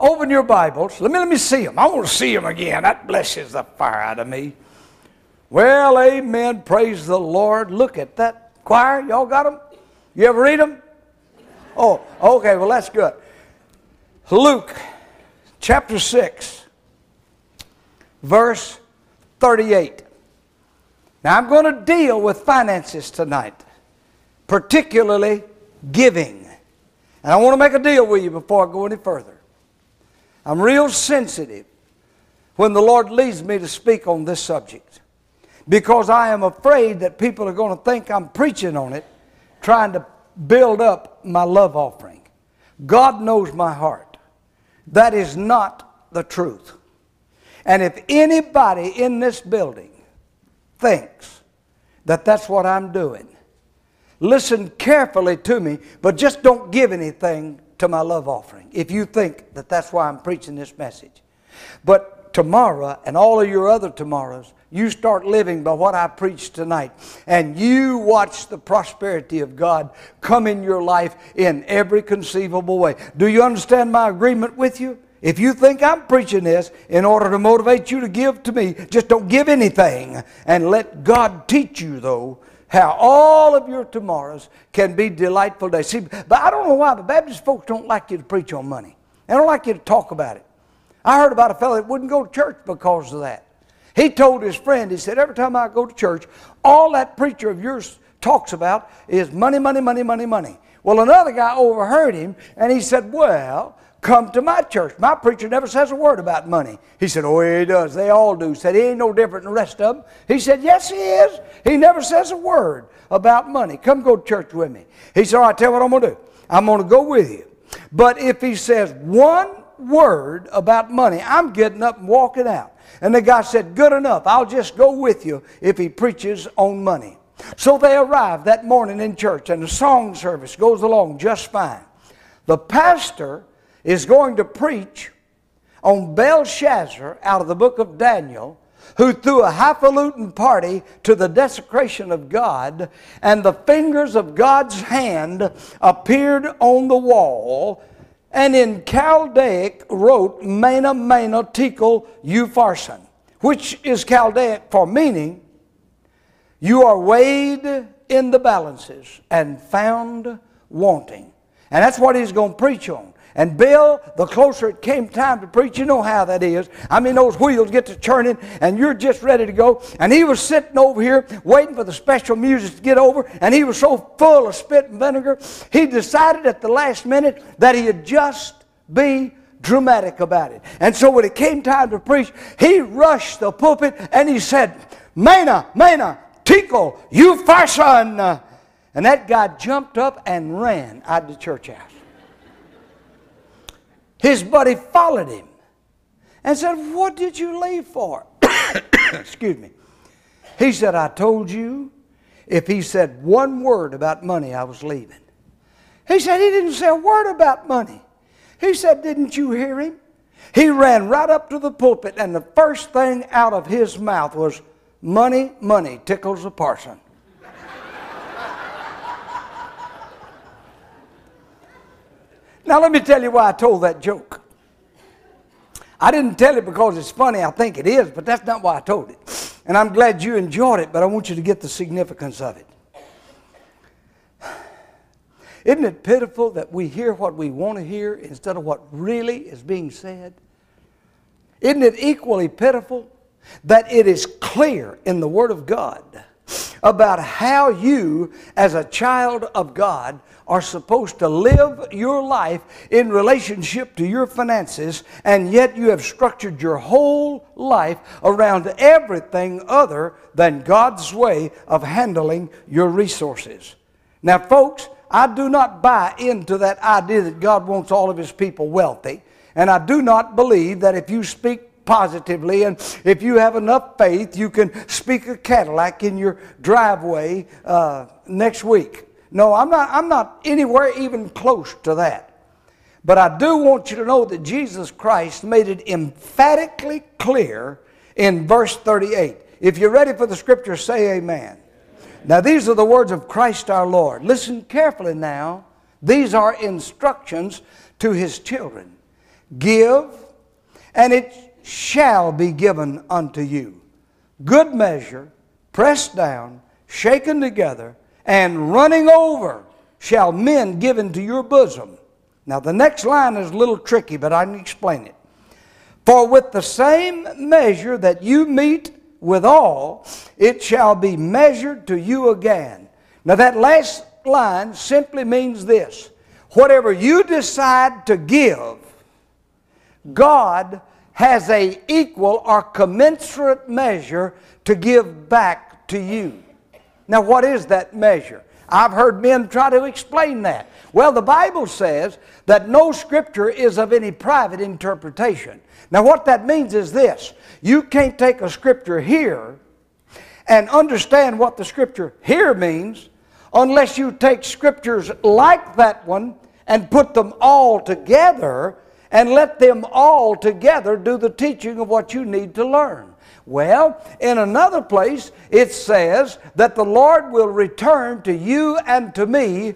Open your Bibles. Let me see them. I want to see them again. That blesses the fire out of me. Well, amen. Praise the Lord. Look at that choir. Y'all got them? You ever read them? Oh, okay. Well, that's good. Luke chapter 6, verse 38. Now, I'm going to deal with finances tonight, particularly giving. And I want to make a deal with you before I go any further. I'm real sensitive when the Lord leads me to speak on this subject, because I am afraid that people are going to think I'm preaching on it, trying to build up my love offering. God knows my heart. That is not the truth. And if anybody in this building thinks that that's what I'm doing, listen carefully to me, but just don't give anything to my love offering if you think that that's why I'm preaching this message. But tomorrow and all of your other tomorrows, you start living by what I preached tonight, and you watch the prosperity of God come in your life in every conceivable way. Do you understand my agreement with you? If you think I'm preaching this in order to motivate you to give to me, just don't give anything, and let God teach you, though, how all of your tomorrows can be delightful days. See, but I don't know why, but Baptist folks don't like you to preach on money. They don't like you to talk about it. I heard about a fellow that wouldn't go to church because of that. He told his friend, he said, every time I go to church, all that preacher of yours talks about is money, money, money, money, money. Well, another guy overheard him, and he said, well, come to my church. My preacher never says a word about money. He said, oh, he does. They all do. He said, he ain't no different than the rest of them. He said, yes, he is. He never says a word about money. Come go to church with me. He said, all right, tell you what I'm going to do. I'm going to go with you. But if he says one word about money, I'm getting up and walking out. And the guy said, good enough. I'll just go with you if he preaches on money. So they arrived that morning in church, and the song service goes along just fine. The pastor is going to preach on Belshazzar out of the book of Daniel, who threw a highfalutin party to the desecration of God, and the fingers of God's hand appeared on the wall, and in Chaldaic wrote Mene, Mene, Tekel, Upharsin, which is Chaldaic for meaning, you are weighed in the balances and found wanting. And that's what he's going to preach on. And Bill, the closer it came time to preach, you know how that is. I mean, those wheels get to churning, and you're just ready to go. And he was sitting over here waiting for the special music to get over, and he was so full of spit and vinegar, he decided at the last minute that he'd just be dramatic about it. And so when it came time to preach, he rushed the pulpit, and he said, Mene, Mene, Tekel, Upharsin. And that guy jumped up and ran out of the church house. His buddy followed him and said, what did you leave for? Excuse me. He said, I told you if he said one word about money, I was leaving. He said, he didn't say a word about money. He said, didn't you hear him? He ran right up to the pulpit, and the first thing out of his mouth was, money, money tickles a parson. Now let me tell you why I told that joke. I didn't tell it because it's funny, I think it is, but that's not why I told it. And I'm glad you enjoyed it, but I want you to get the significance of it. Isn't it pitiful that we hear what we want to hear instead of what really is being said? Isn't it equally pitiful that it is clear in the Word of God about how you, as a child of God, are supposed to live your life in relationship to your finances, and yet you have structured your whole life around everything other than God's way of handling your resources. Now, folks, I do not buy into that idea that God wants all of His people wealthy, and I do not believe that if you speak positively, and if you have enough faith, you can speak a Cadillac in your driveway next week. No, I'm not anywhere even close to that. But I do want you to know that Jesus Christ made it emphatically clear in verse 38. If you're ready for the scripture, say amen. Now these are the words of Christ our Lord. Listen carefully now. These are instructions to His children. Give, and it shall be given unto you. Good measure, pressed down, shaken together, and running over shall men give into your bosom. Now the next line is a little tricky, but I can explain it. For with the same measure that you mete withal, it shall be measured to you again. Now that last line simply means this. Whatever you decide to give, God has an equal or commensurate measure to give back to you. Now what is that measure? I've heard men try to explain that. Well, the Bible says that no Scripture is of any private interpretation. Now what that means is this. You can't take a Scripture here and understand what the Scripture here means unless you take Scriptures like that one and put them all together and let them all together do the teaching of what you need to learn. Well, in another place, it says that the Lord will return to you and to me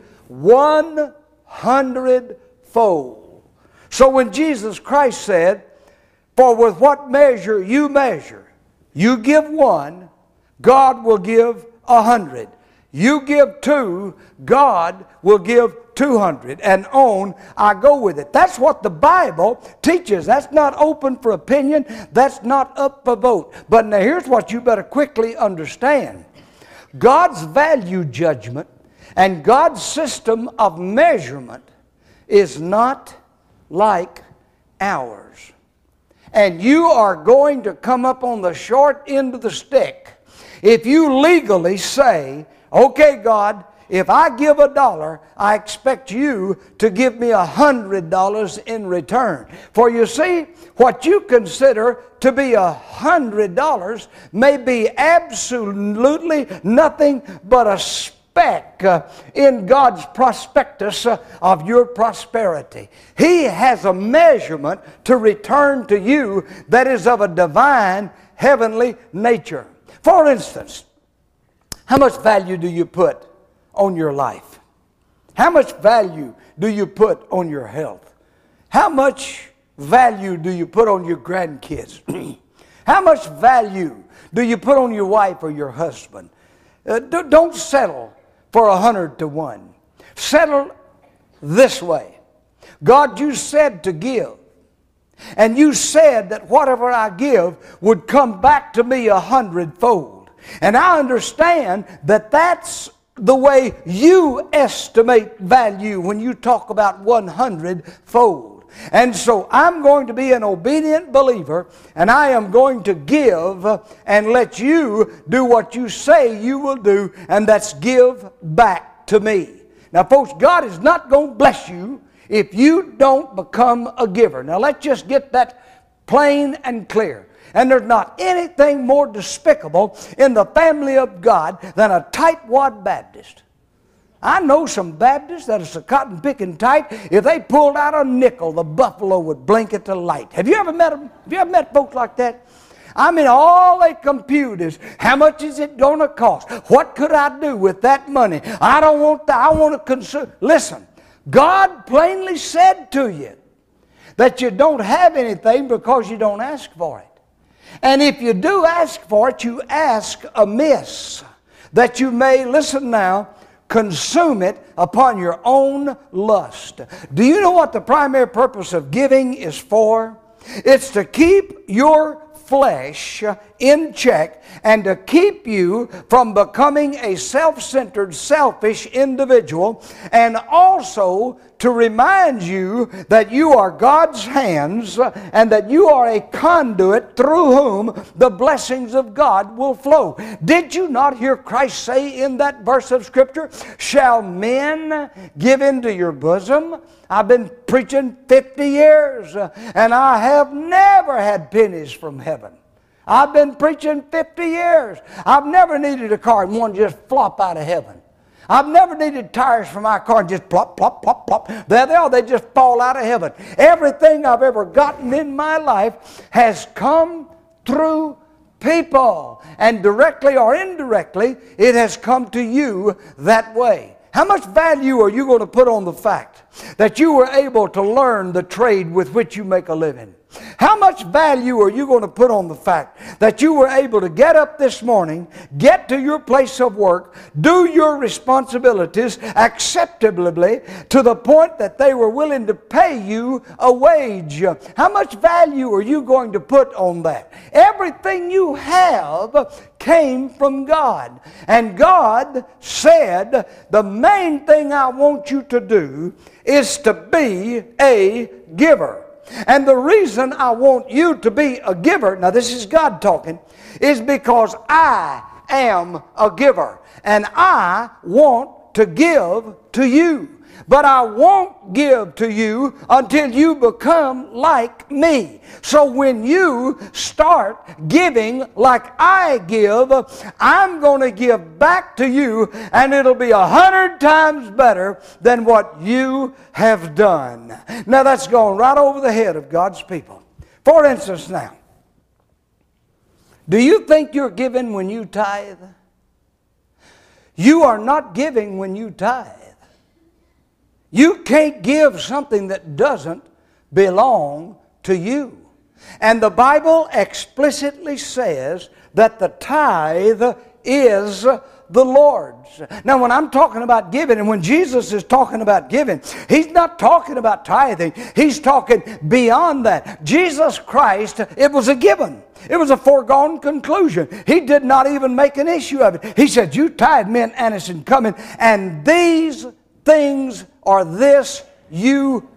100-fold. So when Jesus Christ said, for with what measure you measure, you give 1, God will give 100. You give 2, God will give 200. And on I go with it. That's what the Bible teaches. That's not open for opinion. That's not up for vote. But now here's what you better quickly understand. God's value judgment and God's system of measurement is not like ours. And you are going to come up on the short end of the stick if you legally say, okay, God, if I give $1, I expect you to give me $100 in return. For you see, what you consider to be $100 may be absolutely nothing but a speck in God's prospectus of your prosperity. He has a measurement to return to you that is of a divine, heavenly nature. For instance, how much value do you put on your life? How much value do you put on your health? How much value do you put on your grandkids? How much value do you put on your wife or your husband? Don't settle for 100-1. Settle this way. God, you said to give. And you said that whatever I give would come back to me 100-fold. And I understand that that's the way you estimate value when you talk about 100-fold. And so I'm going to be an obedient believer, and I am going to give and let you do what you say you will do, and that's give back to me. Now, folks, God is not going to bless you if you don't become a giver. Now, let's just get that plain and clear. And there's not anything more despicable in the family of God than a tightwad Baptist. I know some Baptists that are so cotton-picking tight, if they pulled out a nickel, the buffalo would blink at the light. Have you ever met them? Have you ever met folks like that? I mean, all they compute is, how much is it going to cost? What could I do with that money? I don't want that. I want to consume. Listen, God plainly said to you that you don't have anything because you don't ask for it. And if you do ask for it, you ask amiss, that you may, listen now, consume it upon your own lust. Do you know what the primary purpose of giving is for? It's to keep your flesh in check and to keep you from becoming a self-centered, selfish individual, and also to remind you that you are God's hands and that you are a conduit through whom the blessings of God will flow. Did you not hear Christ say in that verse of Scripture, shall men give into your bosom? I've been preaching 50 years and I have never had pennies from heaven. I've been preaching 50 years. I've never needed a car and one just flop out of heaven. I've never needed tires for my car and just plop, plop, plop, plop. There they are. They just fall out of heaven. Everything I've ever gotten in my life has come through people. And directly or indirectly, it has come to you that way. How much value are you going to put on the fact that you were able to learn the trade with which you make a living? How much value are you going to put on the fact that you were able to get up this morning, get to your place of work, do your responsibilities acceptably to the point that they were willing to pay you a wage? How much value are you going to put on that? Everything you have came from God. And God said, the main thing I want you to do is to be a giver. And the reason I want you to be a giver, now this is God talking, is because I am a giver. And I want to give to you. But I won't give to you until you become like me. So when you start giving like I give, I'm going to give back to you, and it'll be 100 times better than what you have done. Now that's going right over the head of God's people. For instance now, do you think you're giving when you tithe? You are not giving when you tithe. You can't give something that doesn't belong to you. And the Bible explicitly says that the tithe is the Lord's. Now when I'm talking about giving, and when Jesus is talking about giving, He's not talking about tithing. He's talking beyond that. Jesus Christ, it was a given. It was a foregone conclusion. He did not even make an issue of it. He said, you tithe men, Annas and Cumming, and these things or this you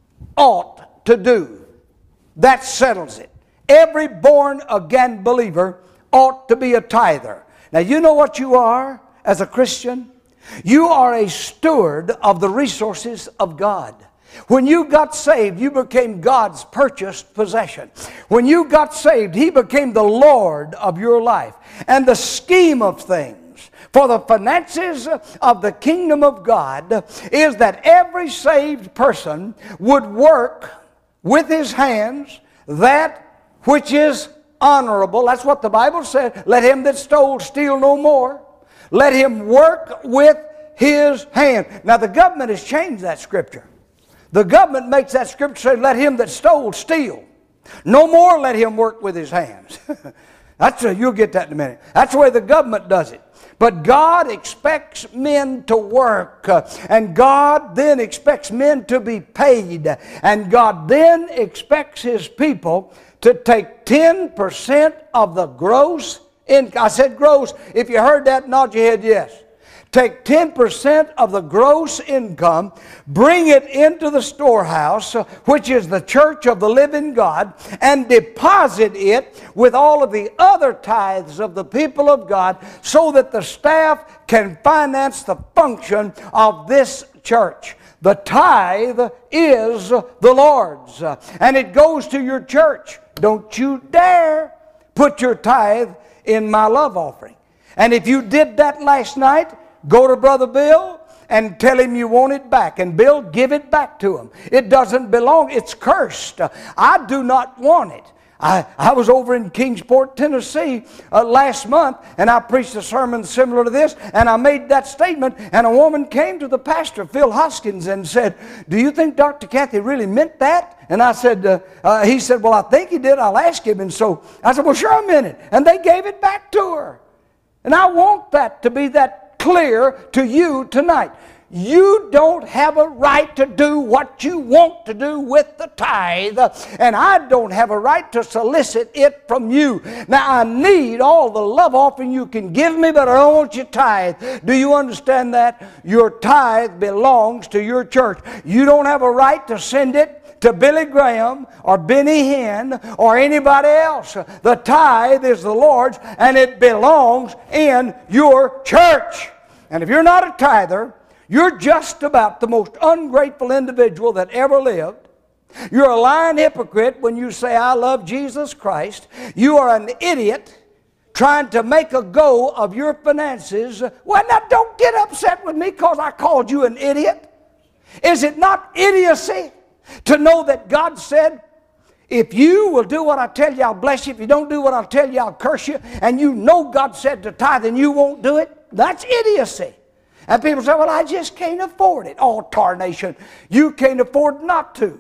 ought to do. That settles it. Every born-again believer ought to be a tither. Now you know what you are as a Christian? You are a steward of the resources of God. When you got saved, you became God's purchased possession. When you got saved, He became the Lord of your life. And the scheme of things for the finances of the kingdom of God is that every saved person would work with his hands that which is honorable. That's what the Bible said. Let him that stole steal no more. Let him work with his hand. Now the government has changed that scripture. The government makes that scripture say, let him that stole steal. No more let him work with his hands. You'll get that in a minute. That's the way the government does it. But God expects men to work, and God then expects men to be paid, and God then expects His people to take 10% of the gross income. I said gross. If you heard that, nod your head yes. Take 10% of the gross income, bring it into the storehouse, which is the church of the living God, and deposit it with all of the other tithes of the people of God so that the staff can finance the function of this church. The tithe is the Lord's, and it goes to your church. Don't you dare put your tithe in my love offering. And if you did that last night, go to Brother Bill and tell him you want it back. And Bill, give it back to him. It doesn't belong. It's cursed. I do not want it. I was over in Kingsport, Tennessee last month, and I preached a sermon similar to this, and I made that statement, and a woman came to the pastor, Phil Hoskins, and said, do you think Dr. Cathy really meant that? And I said, he said, well, I think he did. I'll ask him. And so I said, well, sure, I meant it. And they gave it back to her. And I want that to be that clear to you tonight. You don't have a right to do what you want to do with the tithe, and I don't have a right to solicit it from you. Now, I need all the love offering you can give me, but I don't want your tithe. Do you understand that? Your tithe belongs to your church. You don't have a right to send it to Billy Graham or Benny Hinn or anybody else. The tithe is the Lord's, and it belongs in your church. And if you're not a tither, you're just about the most ungrateful individual that ever lived. You're a lying hypocrite when you say, I love Jesus Christ. You are an idiot trying to make a go of your finances. Well, now don't get upset with me because I called you an idiot. Is it not idiocy to know that God said, if you will do what I tell you, I'll bless you. If you don't do what I tell you, I'll curse you. And you know God said to tithe and you won't do it? That's idiocy. And people say, well, I just can't afford it. Oh, tarnation, you can't afford not to.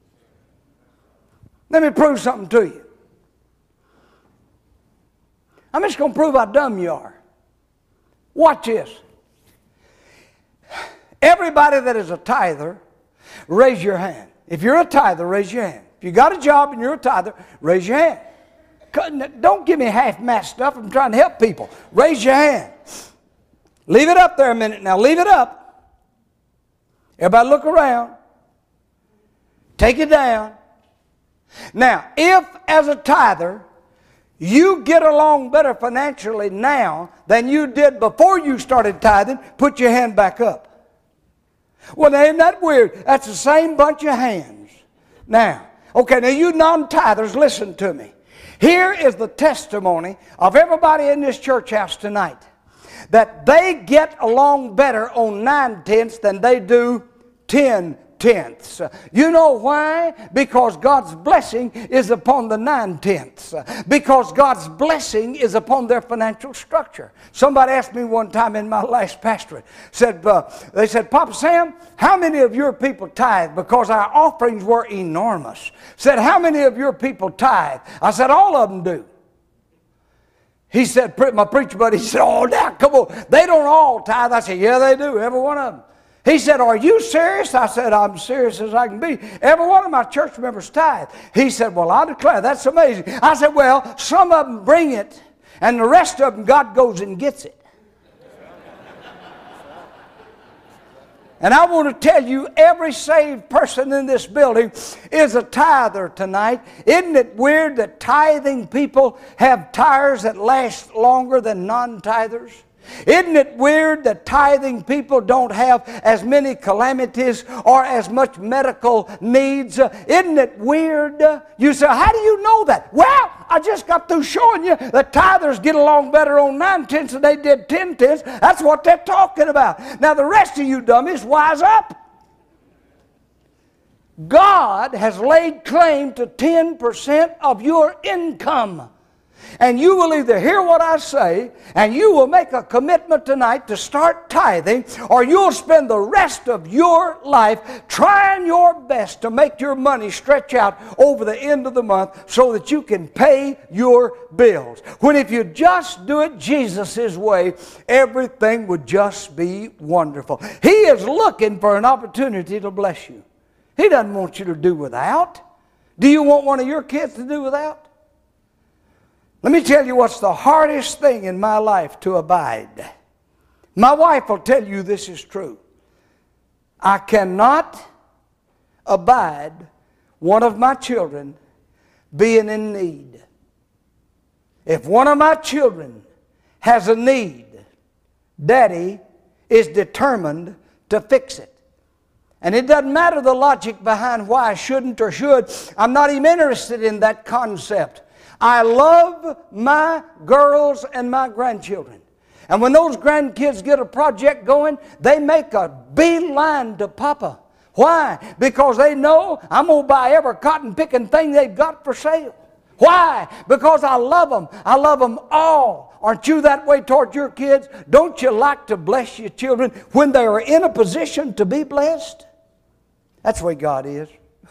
Let me prove something to you. I'm just going to prove how dumb you are. Watch this. Everybody that is a tither, raise your hand. If you're a tither, raise your hand. If you got a job and you're a tither, raise your hand. Don't give me half-assed stuff. I'm trying to help people. Raise your hand. Leave it up there a minute now. Leave it up. Everybody look around. Take it down. Now, if as a tither, you get along better financially now than you did before you started tithing, put your hand back up. Well, now, isn't that weird? That's the same bunch of hands. Now, okay, now you non-tithers, listen to me. Here is the testimony of everybody in this church house tonight, that they get along better on 9/10 than they do 10/10. You know why? Because God's blessing is upon the 9/10. Because God's blessing is upon their financial structure. Somebody asked me one time in my last pastorate, they said, Papa Sam, how many of your people tithe? Because our offerings were enormous. Said, how many of your people tithe? I said, all of them do. He said, my preacher buddy, he said, oh, now, come on. They don't all tithe. I said, yeah, they do, every one of them. He said, are you serious? I said, I'm serious as I can be. Every one of my church members tithe. He said, well, I declare, that's amazing. I said, well, some of them bring it, and the rest of them, God goes and gets it. And I want to tell you, every saved person in this building is a tither tonight. Isn't it weird that tithing people have tires that last longer than non-tithers? Isn't it weird that tithing people don't have as many calamities or as much medical needs? Isn't it weird? You say, how do you know that? Well, I just got through showing you that tithers get along better on 9/10 than they did 10/10. That's what they're talking about. Now the rest of you dummies, wise up. God has laid claim to 10% of your income. And you will either hear what I say, and you will make a commitment tonight to start tithing, or you'll spend the rest of your life trying your best to make your money stretch out over the end of the month so that you can pay your bills. When if you just do it Jesus' way, everything would just be wonderful. He is looking for an opportunity to bless you. He doesn't want you to do without. Do you want one of your kids to do without? Let me tell you what's the hardest thing in my life to abide. My wife will tell you this is true. I cannot abide one of my children being in need. If one of my children has a need, Daddy is determined to fix it. And it doesn't matter the logic behind why I shouldn't or should. I'm not even interested in that concept. I love my girls and my grandchildren. And when those grandkids get a project going, they make a beeline to Papa. Why? Because they know I'm going to buy every cotton-picking thing they've got for sale. Why? Because I love them. I love them all. Aren't you that way toward your kids? Don't you like to bless your children when they are in a position to be blessed? That's the way God is.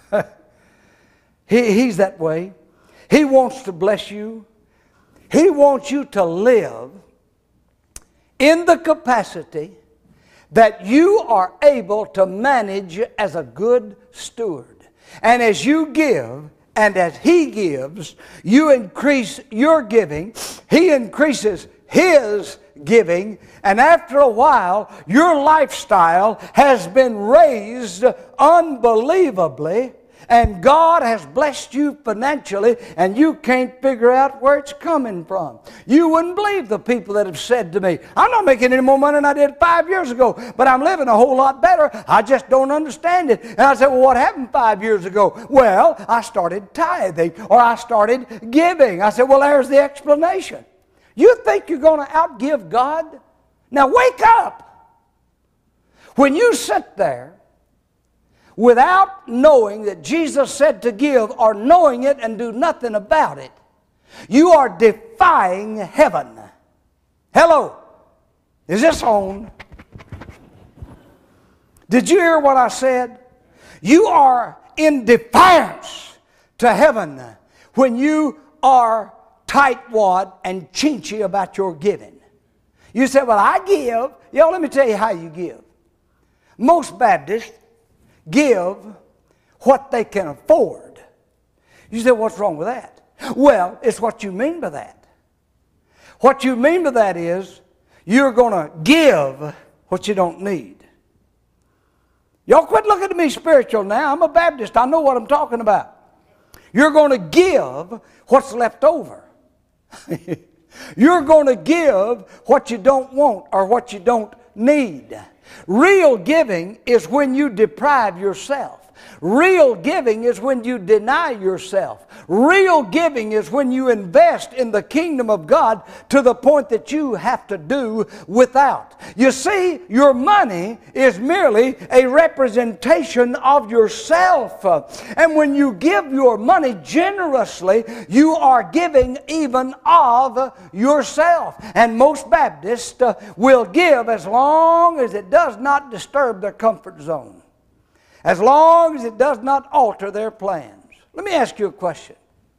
He's that way. He wants to bless you. He wants you to live in the capacity that you are able to manage as a good steward. And as you give, and as He gives, you increase your giving. He increases His giving. And after a while, your lifestyle has been raised unbelievably. And God has blessed you financially, and you can't figure out where it's coming from. You wouldn't believe the people that have said to me, I'm not making any more money than I did 5 years ago, but I'm living a whole lot better. I just don't understand it. And I said, well, what happened 5 years ago? Well, I started tithing, or I started giving. I said, well, there's the explanation. You think you're going to outgive God? Now wake up. When you sit there, without knowing that Jesus said to give, or knowing it and do nothing about it, you are defying heaven. Hello. Is this on? Did you hear what I said? You are in defiance to heaven when you are tightwad and chinchy about your giving. You say, well, I give. Y'all, let me tell you how you give. Most Baptists give what they can afford. You say, what's wrong with that? Well, it's what you mean by that. What you mean by that is you're going to give what you don't need. Y'all quit looking at me spiritual now. I'm a Baptist. I know what I'm talking about. You're going to give what's left over. You're going to give what you don't want or what you don't need. Real giving is when you deprive yourself. Real giving is when you deny yourself. Real giving is when you invest in the kingdom of God to the point that you have to do without. You see, your money is merely a representation of yourself. And when you give your money generously, you are giving even of yourself. And most Baptists will give as long as it does not disturb their comfort zone. As long as it does not alter their plans. Let me ask you a question.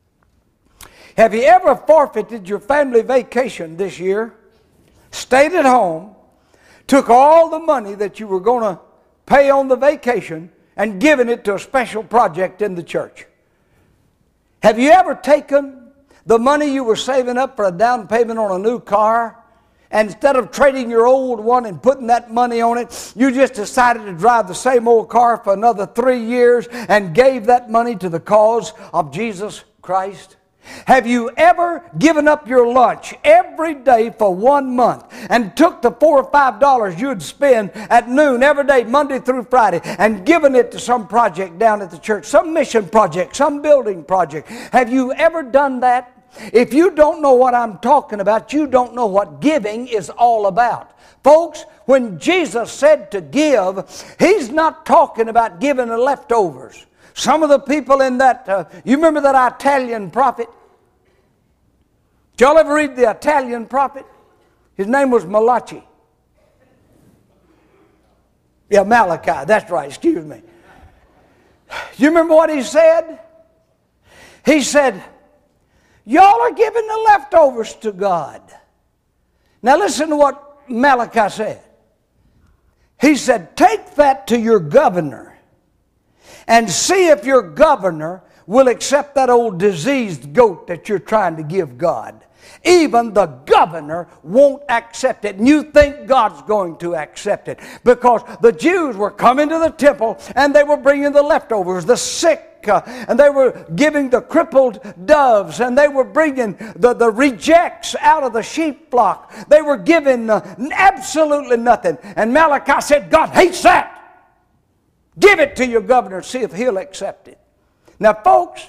Have you ever forfeited your family vacation this year, stayed at home, took all the money that you were going to pay on the vacation and given it to a special project in the church? Have you ever taken the money you were saving up for a down payment on a new car, and instead of trading your old one and putting that money on it, you just decided to drive the same old car for another 3 years and gave that money to the cause of Jesus Christ? Have you ever given up your lunch every day for 1 month and took the $4 or $5 you'd spend at noon every day, Monday through Friday, and given it to some project down at the church, some mission project, some building project? Have you ever done that? If you don't know what I'm talking about, you don't know what giving is all about. Folks, when Jesus said to give, He's not talking about giving the leftovers. Some of the people in that, you remember that Italian prophet? Did y'all ever read the Italian prophet? His name was Malachi. Yeah, Malachi, that's right, excuse me. You remember what he said? He said, y'all are giving the leftovers to God. Now listen to what Malachi said. He said, take that to your governor and see if your governor will accept that old diseased goat that you're trying to give God. Even the governor won't accept it. And you think God's going to accept it. Because the Jews were coming to the temple and they were bringing the leftovers, the sick, and they were giving the crippled doves, and they were bringing the rejects out of the sheep flock. They were giving absolutely nothing. And Malachi said, God hates that. Give it to your governor, see if he'll accept it. Now, folks,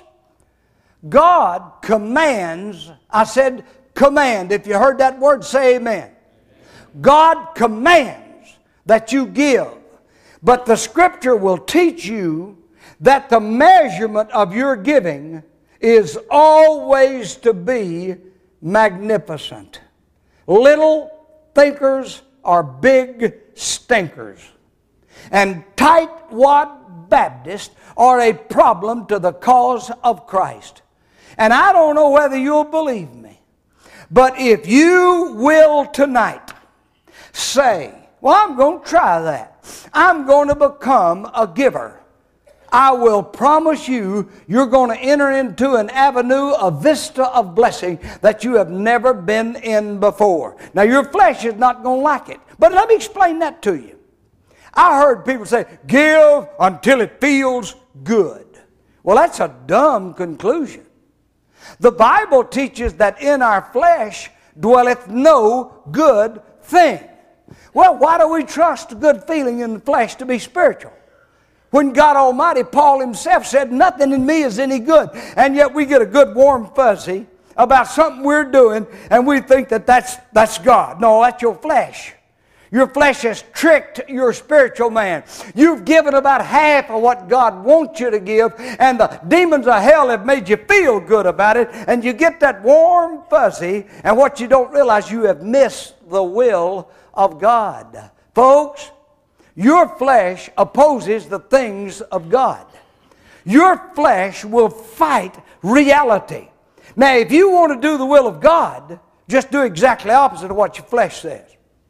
God commands, I said command. If you heard that word, say amen. God commands that you give. But the Scripture will teach you that the measurement of your giving is always to be magnificent. Little thinkers are big stinkers. And tight-wad Baptists are a problem to the cause of Christ. And I don't know whether you'll believe me, but if you will tonight say, well, I'm going to try that. I'm going to become a giver. I will promise you, you're going to enter into an avenue, a vista of blessing that you have never been in before. Now, your flesh is not going to like it. But let me explain that to you. I heard people say, give until it feels good. Well, that's a dumb conclusion. The Bible teaches that in our flesh dwelleth no good thing. Well, why do we trust a good feeling in the flesh to be spiritual? When God Almighty, Paul himself said, nothing in me is any good. And yet we get a good warm fuzzy about something we're doing and we think that that's God. No, that's your flesh. Your flesh has tricked your spiritual man. You've given about half of what God wants you to give, and the demons of hell have made you feel good about it, and you get that warm fuzzy, and what you don't realize, you have missed the will of God. Folks, Your flesh opposes the things of God. Your flesh will fight reality. Now, if you want to do the will of God, just do exactly opposite of what your flesh says.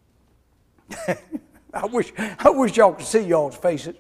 I wish y'all could see y'all's faces.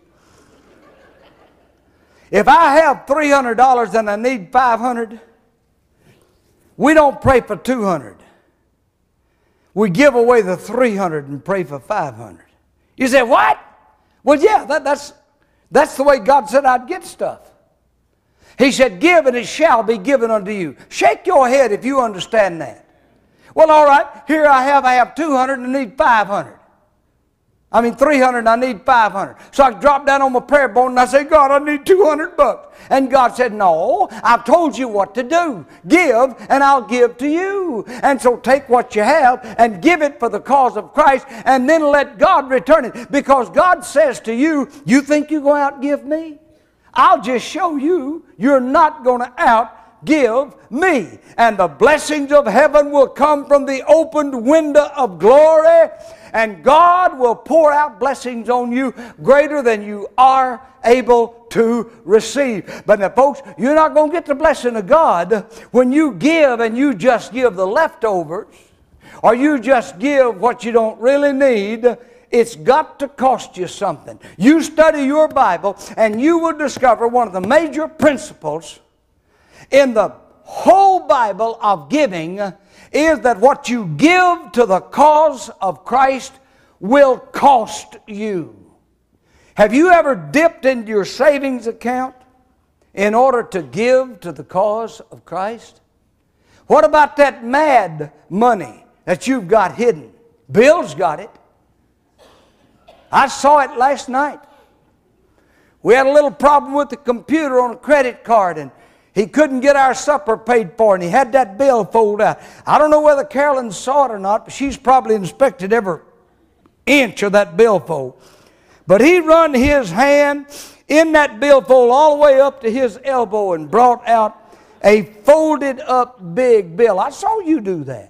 If I have $300 and I need $500, we don't pray for $200. We give away the $300 and pray for $500. You say, what? Well, yeah, that's the way God said I'd get stuff. He said, give and it shall be given unto you. Shake your head if you understand that. Well, all right, here I have 200 and I need 500. I mean 300 and I need 500. So I drop down on my prayer board and I say, God, I need $200. And God said, no, I've told you what to do. Give and I'll give to you. And so take what you have and give it for the cause of Christ and then let God return it. Because God says to you, you think you go out and give me? I'll just show you you're not going to outgive me. And the blessings of heaven will come from the opened window of glory. And God will pour out blessings on you greater than you are able to receive. But now, folks, you're not going to get the blessing of God when you give and you just give the leftovers, or you just give what you don't really need. It's got to cost you something. You study your Bible and you will discover one of the major principles in the whole Bible of giving is that what you give to the cause of Christ will cost you. Have you ever dipped into your savings account in order to give to the cause of Christ? What about that mad money that you've got hidden? Bill's got it. I saw it last night. We had a little problem with the computer on a credit card, and he couldn't get our supper paid for, and he had that bill fold out. I don't know whether Carolyn saw it or not, but she's probably inspected every inch of that billfold. But he run his hand in that billfold all the way up to his elbow and brought out a folded up big bill. I saw you do that.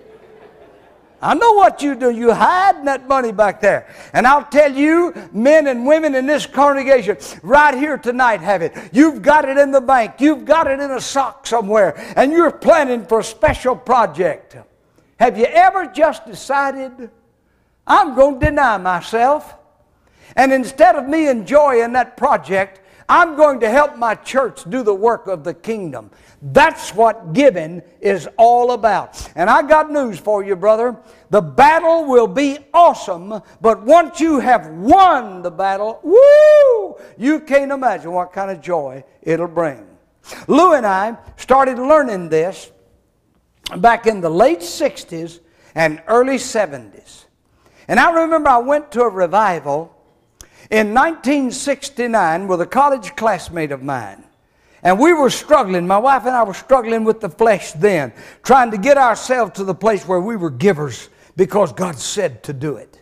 I know what you do. You hiding that money back there. And I'll tell you, men and women in this congregation, right here tonight have it. You've got it in the bank. You've got it in a sock somewhere. And you're planning for a special project. Have you ever just decided, I'm going to deny myself, and instead of me enjoying that project, I'm going to help my church do the work of the kingdom. That's what giving is all about. And I got news for you, brother. The battle will be awesome, but once you have won the battle, woo, you can't imagine what kind of joy it'll bring. Lou and I started learning this back in the late 60s and early 70s. And I remember I went to a revival in 1969 with a college classmate of mine. And we were struggling, my wife and I were struggling with the flesh then, trying to get ourselves to the place where we were givers because God said to do it.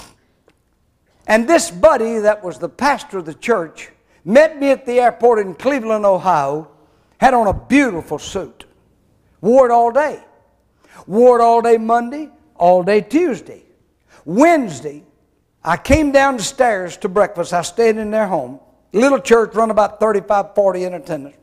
And this buddy that was the pastor of the church met me at the airport in Cleveland, Ohio, had on a beautiful suit. Wore it all day. Wore it all day Monday, all day Tuesday. Wednesday, I came down the stairs to breakfast. I stayed in their home. Little church, run about 35, 40 in attendance.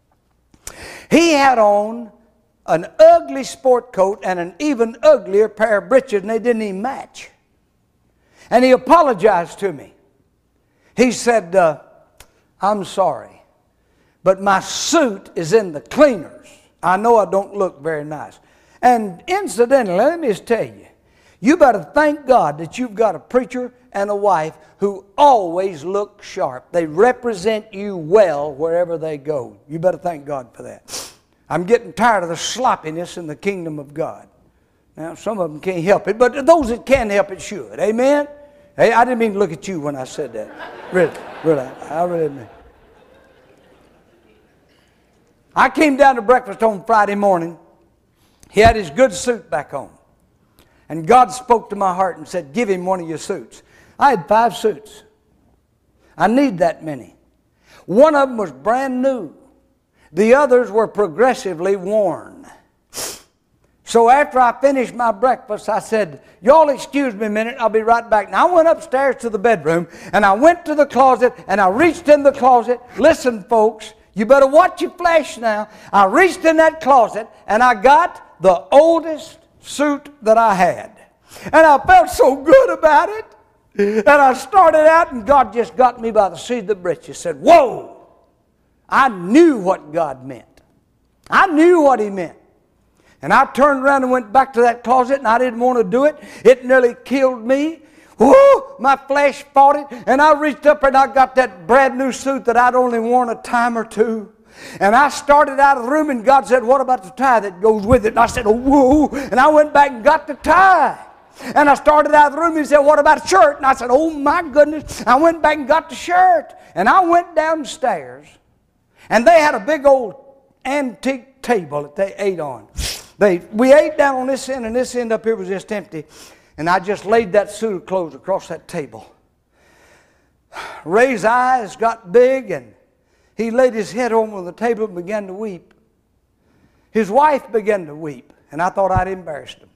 He had on an ugly sport coat and an even uglier pair of breeches, and they didn't even match. And he apologized to me. He said, I'm sorry, but my suit is in the cleaners. I know I don't look very nice. And incidentally, let me just tell you, you better thank God that you've got a preacher and a wife who always look sharp. They represent you well wherever they go. You better thank God for that. I'm getting tired of the sloppiness in the kingdom of God. Now, some of them can't help it, but those that can help it should. Amen? Hey, I didn't mean to look at you when I said that. Really, I really didn't. I came down to breakfast on Friday morning. He had his good suit back on. And God spoke to my heart and said, give him one of your suits. I had 5 suits. I need that many. One of them was brand new. The others were progressively worn. So after I finished my breakfast, I said, y'all excuse me a minute, I'll be right back. Now I went upstairs to the bedroom, and I went to the closet, and I reached in the closet. Listen, folks, you better watch your flesh now. I reached in that closet, and I got the oldest suit that I had. And I felt so good about it. And I started out, and God just got me by the seat of the britches. Said, whoa! I knew what God meant. I knew what He meant. And I turned around and went back to that closet, and I didn't want to do it. It nearly killed me. Whoo! My flesh fought it. And I reached up and I got that brand new suit that I'd only worn a time or two. And I started out of the room, and God said, what about the tie that goes with it? And I said, oh, whoa. And I went back and got the tie. And I started out of the room, and He said, what about a shirt? And I said, oh my goodness. I went back and got the shirt. And I went downstairs, and they had a big old antique table that they ate on. We ate down on this end, and this end up here was just empty. And I just laid that suit of clothes across that table. Ray's eyes got big, and he laid his head over the table and began to weep. His wife began to weep, and I thought I'd embarrassed him.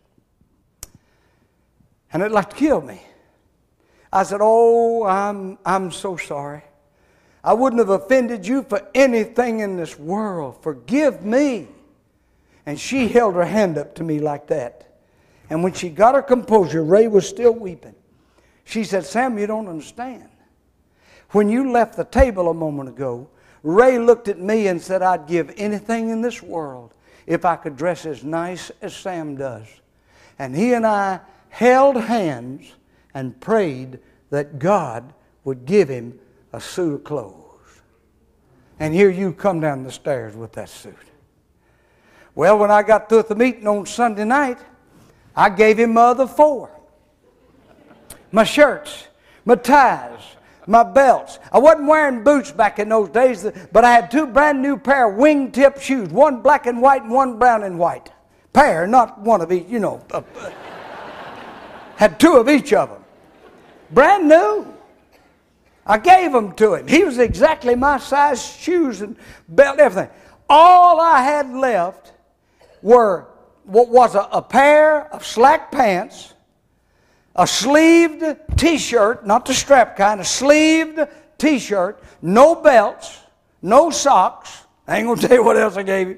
And it'd like to kill me. I said, oh, I'm so sorry. I wouldn't have offended you for anything in this world. Forgive me. And she held her hand up to me like that. And when she got her composure, Ray was still weeping. She said, Sam, you don't understand. When you left the table a moment ago, Ray looked at me and said, I'd give anything in this world if I could dress as nice as Sam does. And he and I held hands and prayed that God would give him a suit of clothes. And here you come down the stairs with that suit. Well, when I got through at the meeting on Sunday night, I gave him my other four. My shirts, my ties, my belts. I wasn't wearing boots back in those days, but I had two brand new pair of wingtip shoes, one black and white and one brown and white. Pair, not one of each, had two of each of them. Brand new. I gave them to him. He was exactly my size, shoes and belt, everything. All I had left were what was a pair of slack pants, a sleeved t-shirt, not the strap kind, a sleeved t-shirt, no belts, no socks. I ain't going to tell you what else I gave you.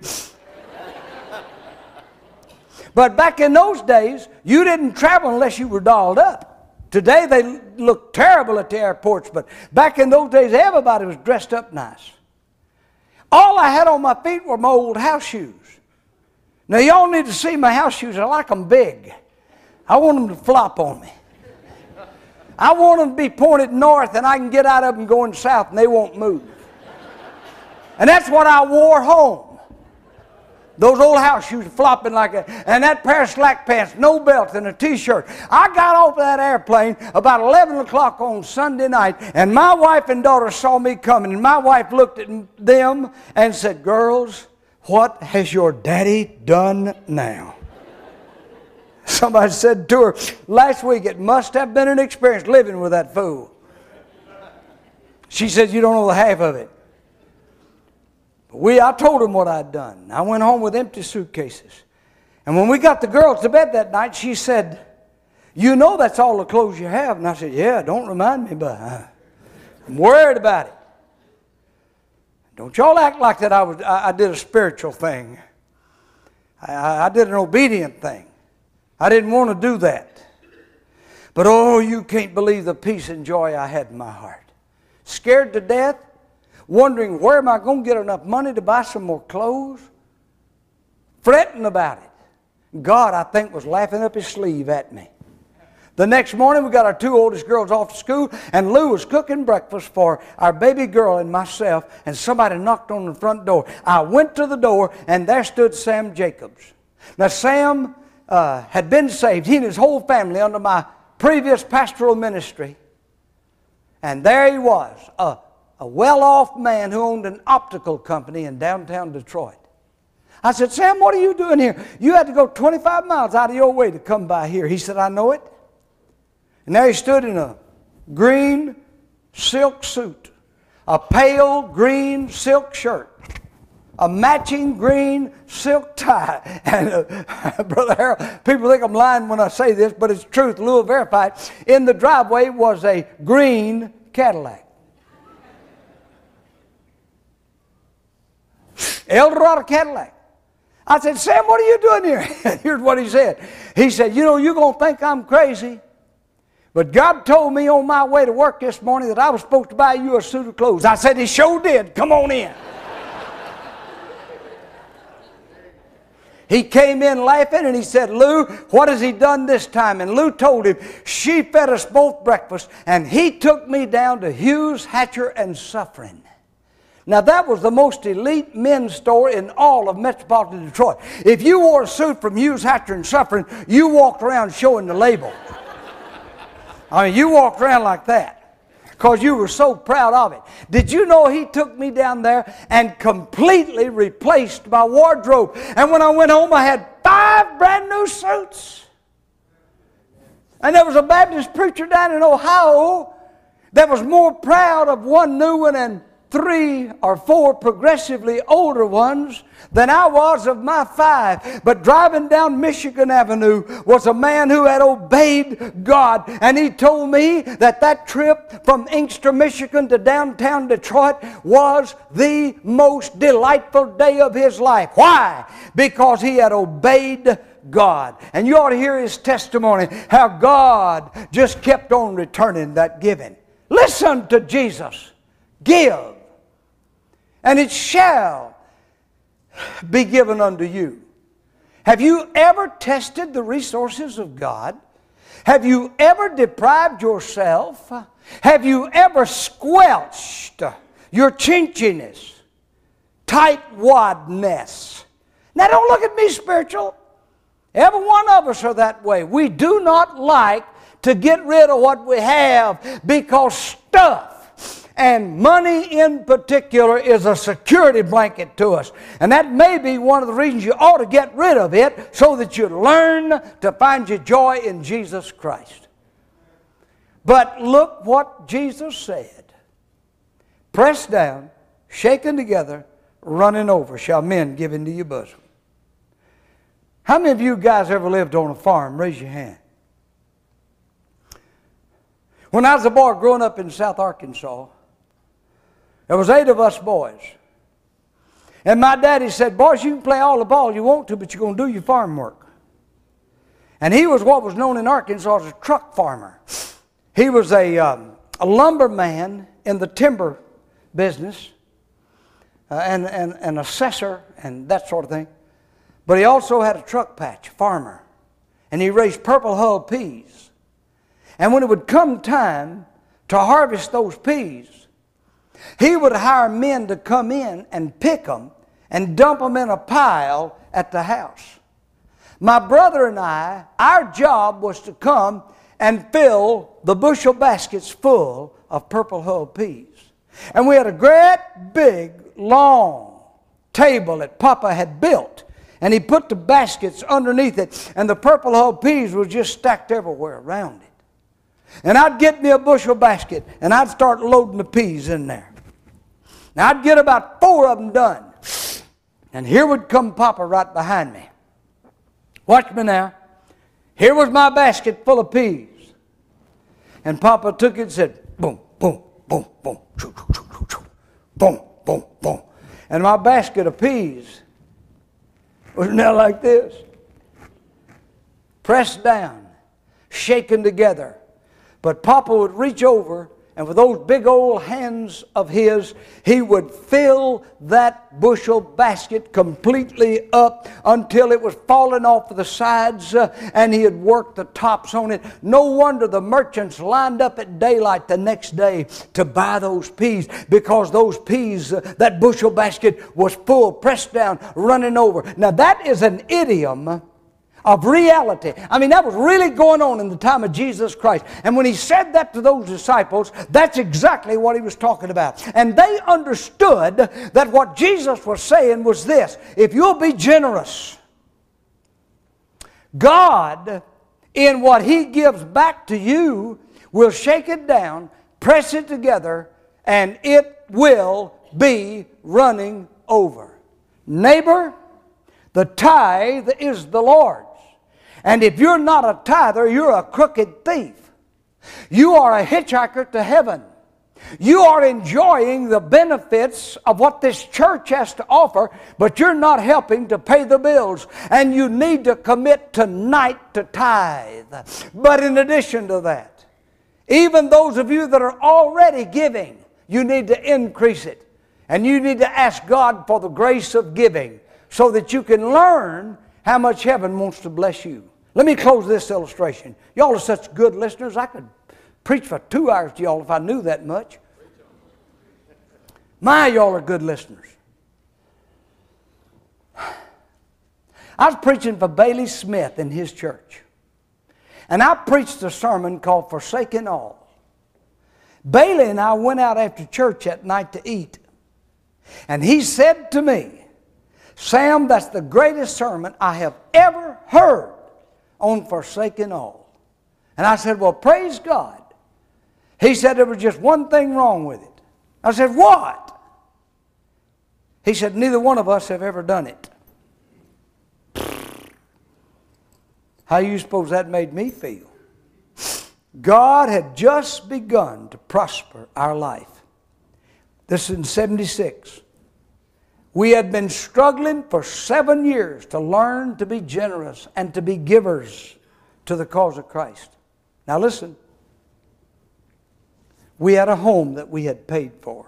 But back in those days, you didn't travel unless you were dolled up. Today they look terrible at the airports, but back in those days everybody was dressed up nice. All I had on my feet were my old house shoes. Now, y'all need to see my house shoes. I like them big. I want them to flop on me. I want them to be pointed north, and I can get out of them going south, and they won't move. And that's what I wore home. Those old house shoes flopping like that. And that pair of slack pants, no belt, and a t-shirt. I got off of that airplane about 11 o'clock on Sunday night, and my wife and daughter saw me coming, and my wife looked at them and said, girls, what has your daddy done now? Somebody said to her last week, it must have been an experience living with that fool. She said, you don't know the half of it. But I told him what I'd done. I went home with empty suitcases. And when we got the girls to bed that night, she said, you know that's all the clothes you have. And I said, yeah, don't remind me, but I'm worried about it. Don't y'all act like that I did a spiritual thing. I did an obedient thing. I didn't want to do that. But oh, you can't believe the peace and joy I had in my heart. Scared to death, wondering where am I going to get enough money to buy some more clothes? Fretting about it. God, I think, was laughing up his sleeve at me. The next morning, we got our two oldest girls off to school, and Lou was cooking breakfast for our baby girl and myself, and somebody knocked on the front door. I went to the door, and there stood Sam Jacobs. Now, Sam had been saved, he and his whole family, under my previous pastoral ministry. And there he was, a well-off man who owned an optical company in downtown Detroit. I said, Sam, what are you doing here? You had to go 25 miles out of your way to come by here. He said, I know it. And there he stood in a green silk suit, a pale green silk shirt, a matching green silk tie. And Brother Harold, people think I'm lying when I say this, but it's truth. Louis verified. In the driveway was a green Cadillac. Eldorado Cadillac. I said, Sam, what are you doing here? Here's what he said. He said, you know, you're going to think I'm crazy, but God told me on my way to work this morning that I was supposed to buy you a suit of clothes. I said, He sure did. Come on in. He came in laughing and he said, Lou, what has he done this time? And Lou told him, she fed us both breakfast and he took me down to Hughes, Hatcher, and Suffering. Now that was the most elite men's store in all of metropolitan Detroit. If you wore a suit from Hughes, Hatcher, and Suffering, you walked around showing the label. I mean, you walked around like that because you were so proud of it. Did you know he took me down there and completely replaced my wardrobe? And when I went home, I had 5 brand new suits. And there was a Baptist preacher down in Ohio that was more proud of one new one and 3 or 4 progressively older ones than I was of my 5. But driving down Michigan Avenue was a man who had obeyed God. And he told me that that trip from Inkster, Michigan to downtown Detroit was the most delightful day of his life. Why? Because he had obeyed God. And you ought to hear his testimony, how God just kept on returning that giving. Listen to Jesus. Give, and it shall be given unto you. Have you ever tested the resources of God? Have you ever deprived yourself? Have you ever squelched your chinchiness, tightwadness? Now don't look at me spiritual. Every one of us are that way. We do not like to get rid of what we have because stuff, and money in particular, is a security blanket to us. And that may be one of the reasons you ought to get rid of it, so that you learn to find your joy in Jesus Christ. But look what Jesus said. Pressed down, shaken together, running over, shall men give into your bosom. How many of you guys ever lived on a farm? Raise your hand. When I was a boy growing up in South Arkansas, there was 8 of us boys. And my daddy said, boys, you can play all the ball you want to, but you're going to do your farm work. And he was what was known in Arkansas as a truck farmer. He was a lumberman in the timber business, and an assessor and that sort of thing. But he also had a truck patch, farmer. And he raised purple hull peas. And when it would come time to harvest those peas, he would hire men to come in and pick them and dump them in a pile at the house. My brother and I, our job was to come and fill the bushel baskets full of purple hull peas. And we had a great big long table that Papa had built. And he put the baskets underneath it, and the purple hull peas were just stacked everywhere around it. And I'd get me a bushel basket, and I'd start loading the peas in there. Now I'd get about 4 of them done. And here would come Papa right behind me. Watch me now. Here was my basket full of peas. And Papa took it and said, boom, boom, boom, boom, choo, choo, choo, choo, choo, boom, boom, boom. And my basket of peas was now like this. Pressed down, shaken together. But Papa would reach over, and with those big old hands of his, he would fill that bushel basket completely up until it was falling off of the sides, and he had worked the tops on it. No wonder the merchants lined up at daylight the next day to buy those peas, because those peas, that bushel basket was full, pressed down, running over. Now that is an idiom of reality. I mean, that was really going on in the time of Jesus Christ. And when he said that to those disciples, that's exactly what he was talking about. And they understood that what Jesus was saying was this: if you'll be generous, God, in what he gives back to you, will shake it down, press it together, and it will be running over. Neighbor, the tithe is the Lord's. And if you're not a tither, you're a crooked thief. You are a hitchhiker to heaven. You are enjoying the benefits of what this church has to offer, but you're not helping to pay the bills. And you need to commit tonight to tithe. But in addition to that, even those of you that are already giving, you need to increase it. And you need to ask God for the grace of giving so that you can learn how much heaven wants to bless you. Let me close this illustration. Y'all are such good listeners. I could preach for 2 hours to y'all if I knew that much. My, y'all are good listeners. I was preaching for Bailey Smith in his church. And I preached a sermon called Forsaking All. Bailey and I went out after church that night to eat. And he said to me, Sam, that's the greatest sermon I have ever heard on forsaking all. And I said, well, praise God. He said there was just one thing wrong with it. I said, what? He said, neither one of us have ever done it. How do you suppose that made me feel? God had just begun to prosper our life. This is in 76. We had been struggling for 7 years to learn to be generous and to be givers to the cause of Christ. Now listen. We had a home that we had paid for.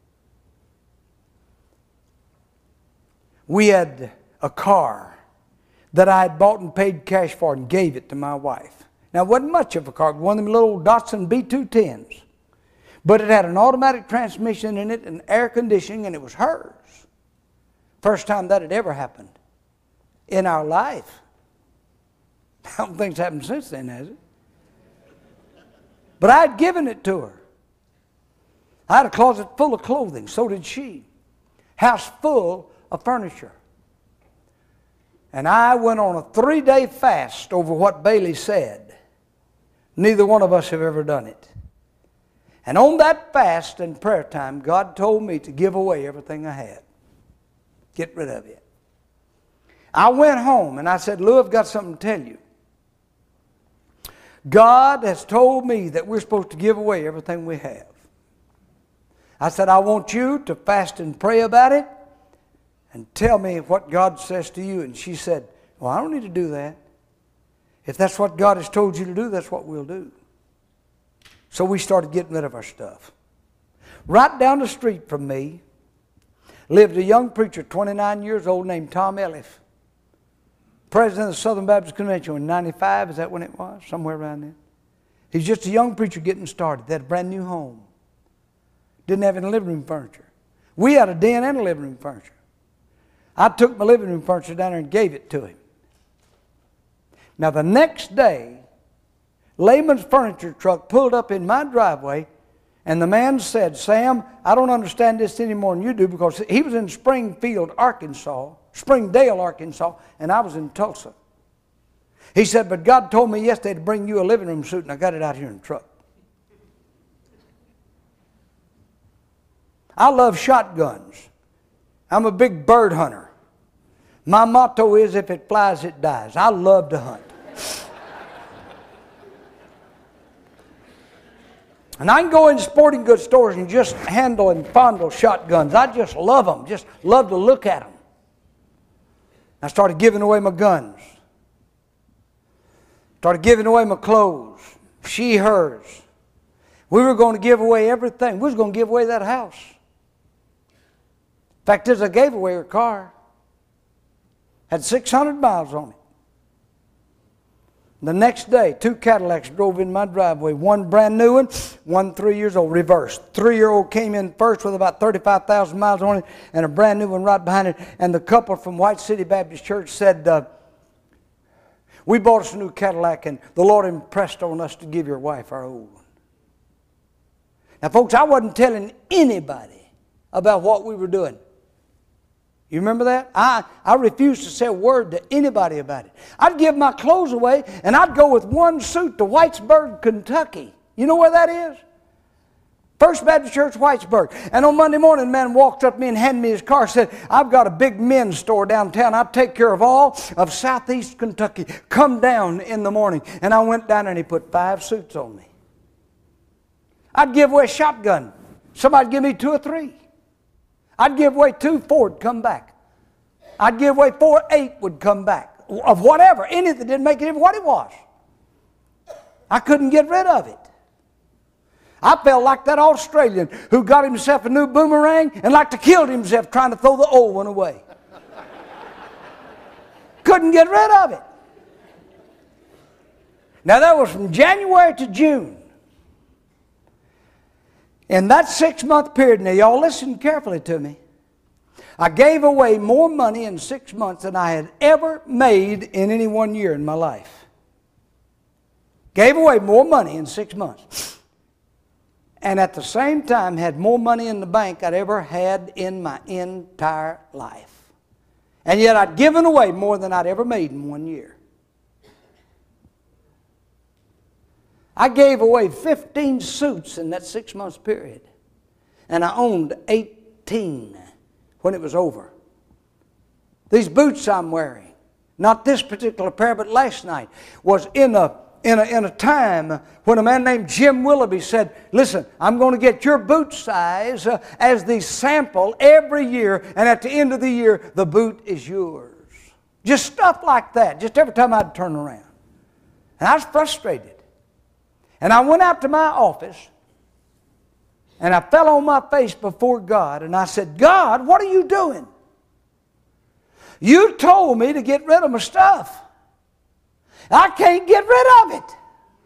We had a car that I had bought and paid cash for and gave it to my wife. Now it wasn't much of a car. One of them little Datsun B210s. But it had an automatic transmission in it and air conditioning, and it was hers. First time that had ever happened in our life. I don't think it's happened since then, has it? But I had given it to her. I had a closet full of clothing, so did she. House full of furniture. And I went on a 3-day fast over what Bailey said. Neither one of us have ever done it. And on that fast and prayer time, God told me to give away everything I had. Get rid of it. I went home and I said, Lou, I've got something to tell you. God has told me that we're supposed to give away everything we have. I said, I want you to fast and pray about it and tell me what God says to you. And she said, well, I don't need to do that. If that's what God has told you to do, that's what we'll do. So we started getting rid of our stuff. Right down the street from me lived a young preacher, 29 years old, named Tom Elliff. President of the Southern Baptist Convention in 95, is that when it was? Somewhere around there. He's just a young preacher getting started. They had a brand new home. Didn't have any living room furniture. We had a den and a living room furniture. I took my living room furniture down there and gave it to him. Now the next day, Lehman's furniture truck pulled up in my driveway, and the man said, Sam, I don't understand this any more than you do, because he was in Springdale, Arkansas, and I was in Tulsa. He said, but God told me yesterday to bring you a living room suit, and I got it out here in the truck. I love shotguns. I'm a big bird hunter. My motto is, if it flies, it dies. I love to hunt. And I can go in sporting goods stores and just handle and fondle shotguns. I just love them. Just love to look at them. I started giving away my guns. Started giving away my clothes. She, hers. We were going to give away everything. We was going to give away that house. Fact is, I gave away her car. Had 600 miles on it. The next day, 2 Cadillacs drove in my driveway. One brand new one, one 3 years old, reversed. 3-year-old came in first with about 35,000 miles on it, and a brand new one right behind it. And the couple from White City Baptist Church said, we bought us a new Cadillac, and the Lord impressed on us to give your wife our old one. Now, folks, I wasn't telling anybody about what we were doing. You remember that? I refused to say a word to anybody about it. I'd give my clothes away, and I'd go with one suit to Whitesburg, Kentucky. You know where that is? First Baptist Church, Whitesburg. And on Monday morning, a man walked up to me and handed me his car, said, I've got a big men's store downtown. I take care of all of southeast Kentucky. Come down in the morning. And I went down there and he put 5 suits on me. I'd give away a shotgun. Somebody'd give me 2 or 3. I'd give away 2, 4 would come back. I'd give away 4, 8 would come back. Of whatever, anything didn't make it difference what it was. I couldn't get rid of it. I felt like that Australian who got himself a new boomerang and like to kill himself trying to throw the old one away. Couldn't get rid of it. Now that was from January to June. In that 6-month period, now y'all listen carefully to me, I gave away more money in 6 months than I had ever made in any one year in my life. Gave away more money in 6 months. And at the same time had more money in the bank I'd ever had in my entire life. And yet I'd given away more than I'd ever made in 1 year. I gave away 15 suits in that 6 months period. And I owned 18 when it was over. These boots I'm wearing, not this particular pair, but last night, was in a time when a man named Jim Willoughby said, listen, I'm going to get your boot size as the sample every year, and at the end of the year, the boot is yours. Just stuff like that, just every time I'd turn around. And I was frustrated. And I went out to my office, and I fell on my face before God, and I said, God, what are you doing? You told me to get rid of my stuff. I can't get rid of it.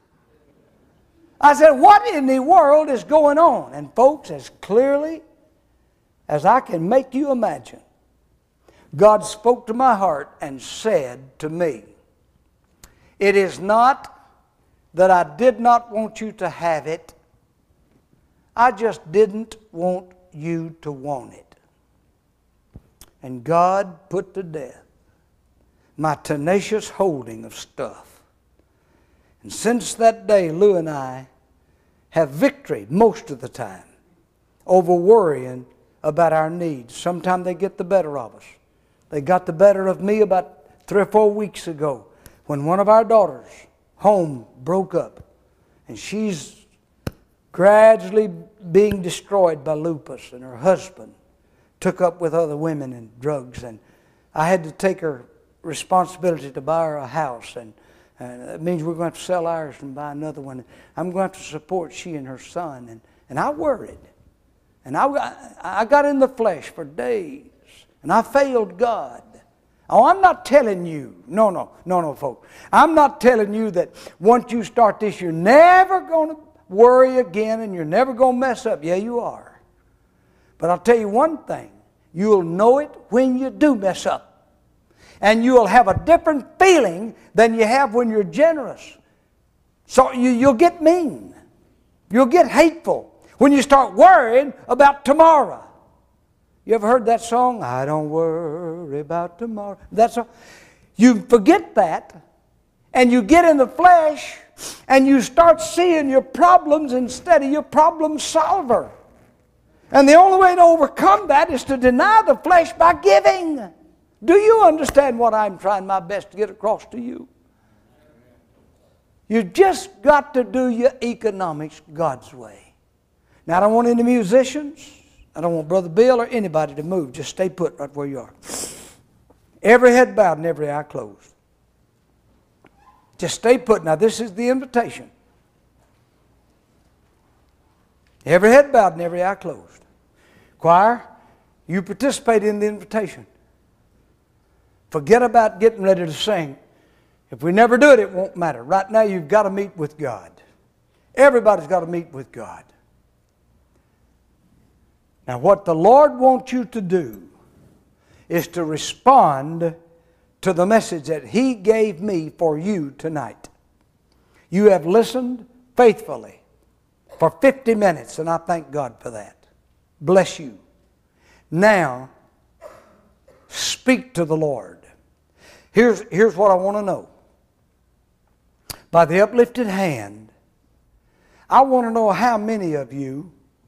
I said, what in the world is going on? And folks, as clearly as I can make you imagine, God spoke to my heart and said to me, it is not that I did not want you to have it. I just didn't want you to want it. And God put to death my tenacious holding of stuff. And since that day, Lou and I have victory most of the time over worrying about our needs. Sometimes they get the better of us. They got the better of me about 3 or 4 weeks ago when one of our daughters' home broke up. And she's gradually being destroyed by lupus, and her husband took up with other women and drugs. And I had to take her responsibility to buy her a house, and that means we're going to have to sell ours and buy another one. I'm going to have to support she and her son. And I worried. And I got in the flesh for days. And I failed God. Oh, I'm not telling you. No, folks. I'm not telling you that once you start this, you're never going to worry again and you're never going to mess up. Yeah, you are. But I'll tell you one thing. You'll know it when you do mess up. And you'll have a different feeling than you have when you're generous. So you'll get mean. You'll get hateful when you start worrying about tomorrow. You ever heard that song? I don't worry about tomorrow. That song. You forget that, and you get in the flesh, and you start seeing your problems instead of your problem solver. And the only way to overcome that is to deny the flesh by giving. Do you understand what I'm trying my best to get across to you? You just got to do your economics God's way. Now, I don't want any musicians. I don't want Brother Bill or anybody to move. Just stay put right where you are. Every head bowed and every eye closed. Just stay put. Now, this is the invitation. Every head bowed and every eye closed. Choir, you participate in the invitation. Forget about getting ready to sing. If we never do it, it won't matter. Right now, you've got to meet with God. Everybody's got to meet with God. Now, what the Lord wants you to do is to respond to the message that He gave me for you tonight. You have listened faithfully for 50 minutes, and I thank God for that. Bless you. Now, speak to the Lord. Here's what I want to know. By the uplifted hand, I want to know how many of you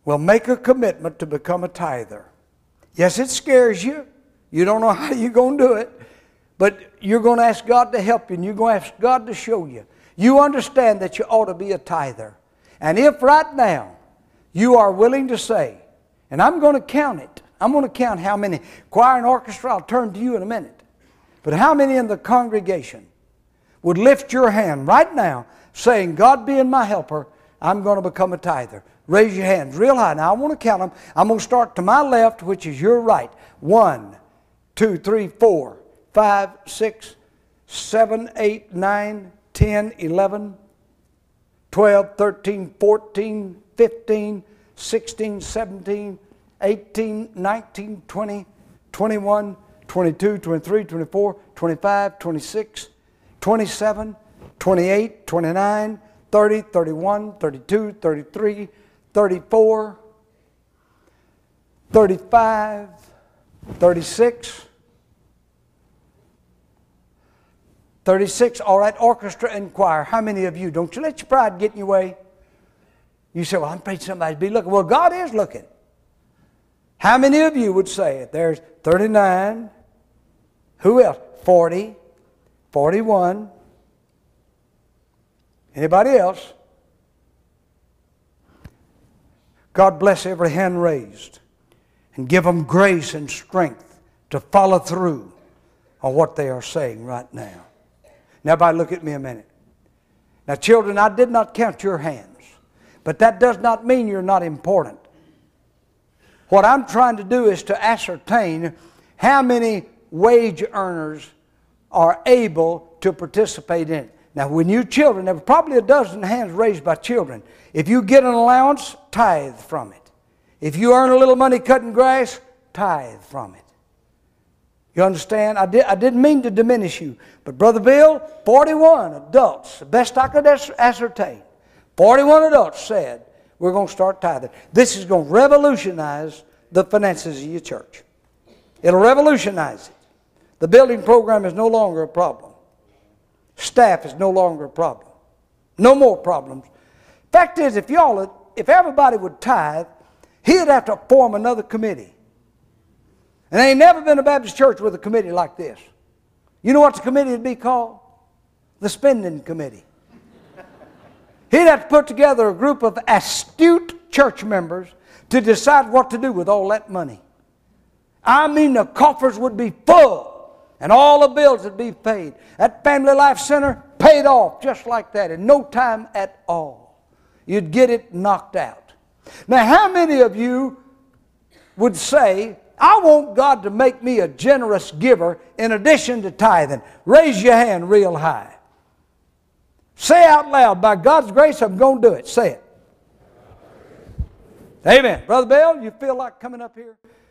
will make a commitment to become a tither. Yes, it scares you. You don't know how you're going to do it. But you're going to ask God to help you, and you're going to ask God to show you. You understand that you ought to be a tither. And if right now you are willing to say, and I'm going to count it. I'm going to count how many. Choir and orchestra, I'll turn to you in a minute. But how many in the congregation would lift your hand right now saying, God being my helper, I'm going to become a tither? Raise your hands real high. Now I want to count them. I'm going to start to my left, which is your right. 1, 2, 3, 4, 5, 6, 7, 8, 9, 10, 11, 12, 13, 14, 15, 16, 17, 18, 19, 20, 21, 22, 23, 24, 25, 26, 27, 28, 29, 30, 31, 32, 33, 34, 35, 36, 36. All right, orchestra and choir. How many of you? Don't you let your pride get in your way. You say, well, I'm afraid somebody'd be looking. Well, God is looking. How many of you would say it? There's 39. Who else? 40. 41. Anybody else? God bless every hand raised and give them grace and strength to follow through on what they are saying right now. Now, everybody look at me a minute. Now, children, I did not count your hands, but that does not mean you're not important. What I'm trying to do is to ascertain how many wage earners are able to participate in it. Now, when you children, there were probably a dozen hands raised by children. If you get an allowance, tithe from it. If you earn a little money cutting grass, tithe from it. You understand? I didn't mean to diminish you. But Brother Bill, 41 adults, the best I could ascertain, 41 adults said, we're going to start tithing. This is going to revolutionize the finances of your church. It'll revolutionize it. The building program is no longer a problem. Staff is no longer a problem. No more problems. Fact is, if everybody would tithe, he'd have to form another committee. And there ain't never been a Baptist church with a committee like this. You know what the committee would be called? The Spending Committee. He'd have to put together a group of astute church members to decide what to do with all that money. I mean, the coffers would be full and all the bills would be paid. That Family Life Center paid off just like that in no time at all. You'd get it knocked out. Now, how many of you would say, I want God to make me a generous giver in addition to tithing? Raise your hand real high. Say out loud, by God's grace, I'm going to do it. Say it. Amen. Brother Bill, you feel like coming up here?